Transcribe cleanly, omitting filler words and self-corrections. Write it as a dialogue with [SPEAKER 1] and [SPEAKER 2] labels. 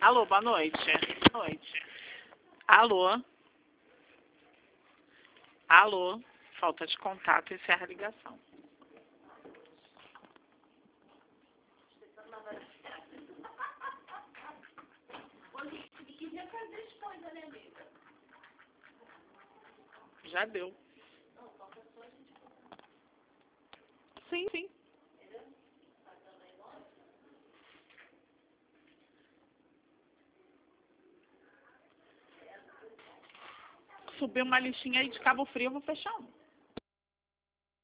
[SPEAKER 1] Alô, boa noite. Boa noite. Alô? Alô? Falta de contato, encerra a ligação. Já deu. Sim, sim. Subiu uma listinha aí de Cabo Frio, eu vou fechar um.